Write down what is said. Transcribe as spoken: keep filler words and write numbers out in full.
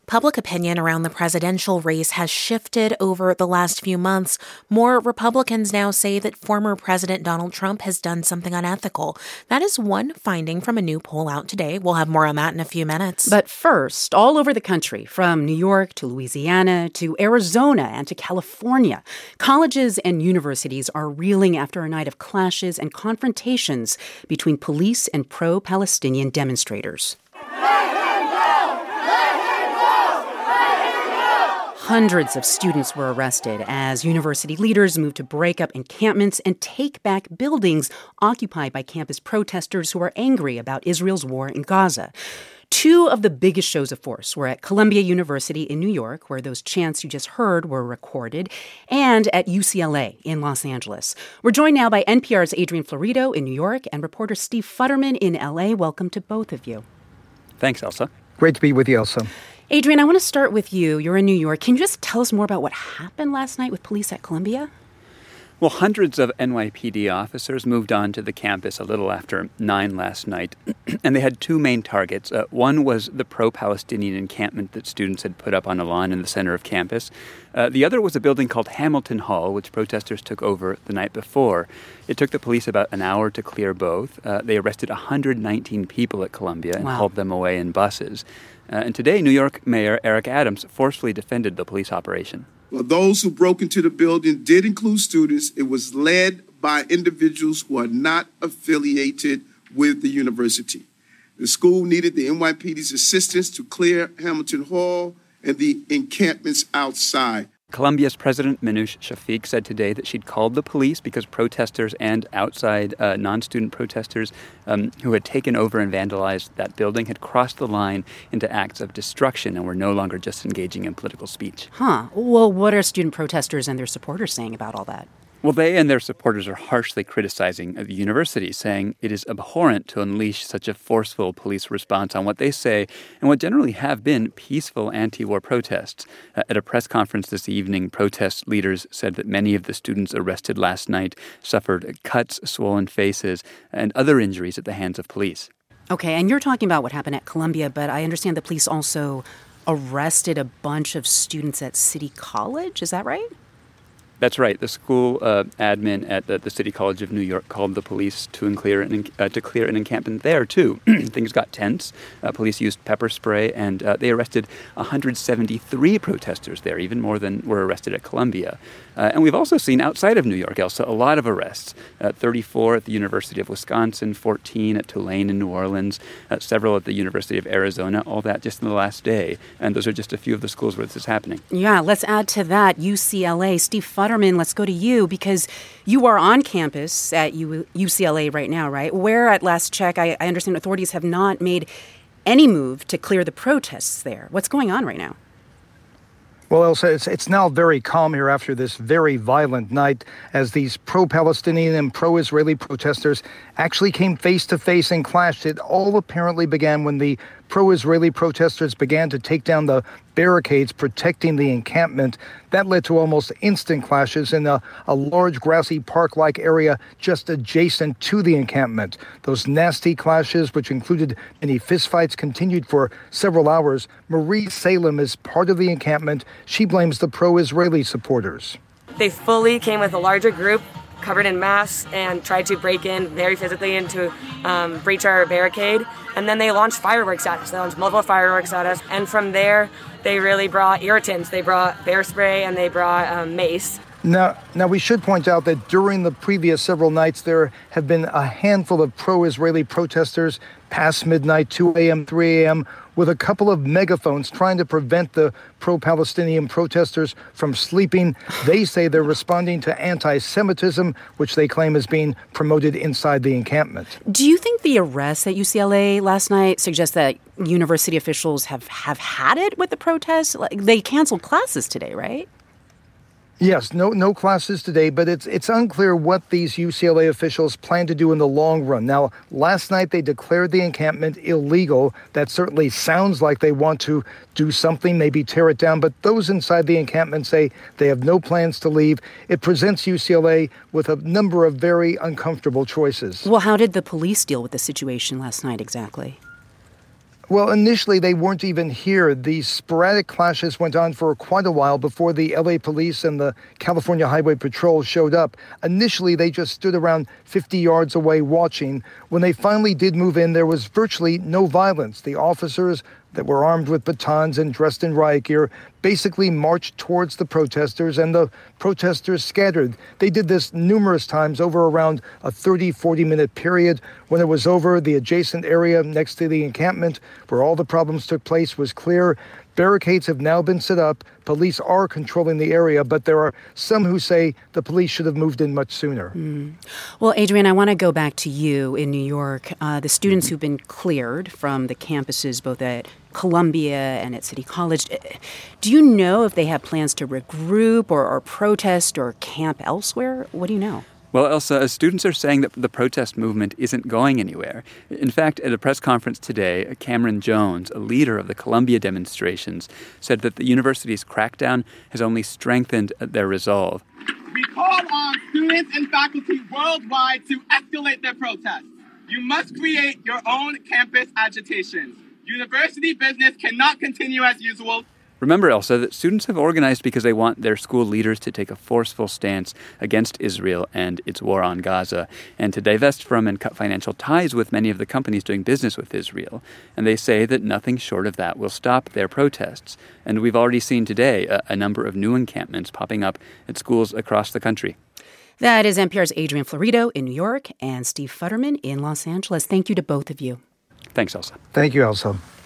Public opinion around the presidential race has shifted over the last few months. More Republicans now say that former President Donald Trump has done something unethical. That is one finding from a new poll out today. We'll have more on that in a few minutes. But first, all over the country, from New York to Louisiana to Arizona and to California, colleges and universities are reeling after a night of clashes and confrontations between police and pro-Palestinian demonstrators. Hundreds of students were arrested as university leaders moved to break up encampments and take back buildings occupied by campus protesters who are angry about Israel's war in Gaza. Two of the biggest shows of force were at Columbia University in New York, where those chants you just heard were recorded, and at U C L A in Los Angeles. We're joined now by N P R's Adrian Florido in New York and reporter Steve Futterman in L A. Welcome to both of you. Thanks, Elsa. Great to be with you, Elsa. Adrian, I want to start with you. You're in New York. Can you just tell us more about what happened last night with police at Columbia? Well, hundreds of N Y P D officers moved on to the campus a little after nine last night, and they had two main targets. Uh, one was the pro-Palestinian encampment that students had put up on a lawn in the center of campus. Uh, the other was a building called Hamilton Hall, which protesters took over the night before. It took the police about an hour to clear both. Uh, they arrested one hundred nineteen people at Columbia and Wow. hauled them away in buses. Uh, and today, New York Mayor Eric Adams forcefully defended the police operation. Well, those who broke into the building did include students. It was led by individuals who are not affiliated with the university. The school needed the N Y P D's assistance to clear Hamilton Hall and the encampments outside. Columbia's president, Minouche Shafik, said today that she'd called the police because protesters and outside uh, non-student protesters um, who had taken over and vandalized that building had crossed the line into acts of destruction and were no longer just engaging in political speech. Huh. Well, what are student protesters and their supporters saying about all that? Well, they and their supporters are harshly criticizing the university, saying it is abhorrent to unleash such a forceful police response on what they say and what generally have been peaceful anti-war protests. Uh, at a press conference this evening, protest leaders said that many of the students arrested last night suffered cuts, swollen faces, and other injuries at the hands of police. Okay, and you're talking about what happened at Columbia, but I understand the police also arrested a bunch of students at City College. Is that right? That's right. The school uh, admin at the, the City College of New York called the police to clear an, uh, to clear an encampment there, too. Things got tense. Uh, police used pepper spray, and uh, they arrested one hundred seventy-three protesters there, even more than were arrested at Columbia. Uh, and we've also seen outside of New York, Elsa, a lot of arrests. Uh, thirty-four at the University of Wisconsin, fourteen at Tulane in New Orleans, uh, several at the University of Arizona, all that just in the last day. And those are just a few of the schools where this is happening. Yeah, let's add to that U C L A. Steve Futterman, let's go to you because you are on campus at U- UCLA right now, right? Where at last check, I, I understand authorities have not made any move to clear the protests there. What's going on right now? Well, Elsa, it's, it's now very calm here after this very violent night as these pro-Palestinian and pro-Israeli protesters actually came face-to-face and clashed. It all apparently began when the pro-Israeli protesters began to take down the barricades protecting the encampment. That led to almost instant clashes in a, a large grassy park-like area just adjacent to the encampment. Those nasty clashes, which included many fistfights, continued for several hours. Marie Salem is part of the encampment. She blames the pro-Israeli supporters. They fully came with a larger group covered in masks and tried to break in very physically into um, breach our barricade. And then they launched fireworks at us. They launched multiple fireworks at us. And from there, they really brought irritants. They brought bear spray and they brought um, mace. Now, now, we should point out that during the previous several nights, there have been a handful of pro-Israeli protesters past midnight, two a.m., three a.m., with a couple of megaphones trying to prevent the pro-Palestinian protesters from sleeping. They say they're responding to anti-Semitism, which they claim is being promoted inside the encampment. Do you think the arrests at U C L A last night suggest that university officials have, have had it with the protests? Like, they canceled classes today, right? Yes, no no classes today, but it's it's unclear what these U C L A officials plan to do in the long run. Now, last night they declared the encampment illegal. That certainly sounds like they want to do something, maybe tear it down, but those inside the encampment say they have no plans to leave. It presents U C L A with a number of very uncomfortable choices. Well, how did the police deal with the situation last night exactly? Well, initially, they weren't even here. These sporadic clashes went on for quite a while before the L A police and the California Highway Patrol showed up. Initially, they just stood around fifty yards away watching. When they finally did move in, there was virtually no violence. The officers that were armed with batons and dressed in riot gear basically marched towards the protesters, and the protesters scattered. They did this numerous times over around a thirty, forty minute period. When it was over, the adjacent area next to the encampment where all the problems took place was clear. Barricades have now been set up. Police are controlling the area, but there are some who say the police should have moved in much sooner. Mm. Well, Adrian, I want to go back to you in New York. Uh, the students who've been cleared from the campuses, both at Columbia and at City College, do you know if they have plans to regroup or, or protest or camp elsewhere? What do you know? Well, Elsa, students are saying that the protest movement isn't going anywhere. In fact, at a press conference today, Cameron Jones, a leader of the Columbia demonstrations, said that the university's crackdown has only strengthened their resolve. We call on students and faculty worldwide to escalate their protests. You must create your own campus agitation. University business cannot continue as usual. Remember, Elsa, that students have organized because they want their school leaders to take a forceful stance against Israel and its war on Gaza, and to divest from and cut financial ties with many of the companies doing business with Israel. And they say that nothing short of that will stop their protests. And we've already seen today a, a number of new encampments popping up at schools across the country. That is N P R's Adrian Florido in New York and Steve Futterman in Los Angeles. Thank you to both of you. Thanks, Elsa. Thank you, Elsa.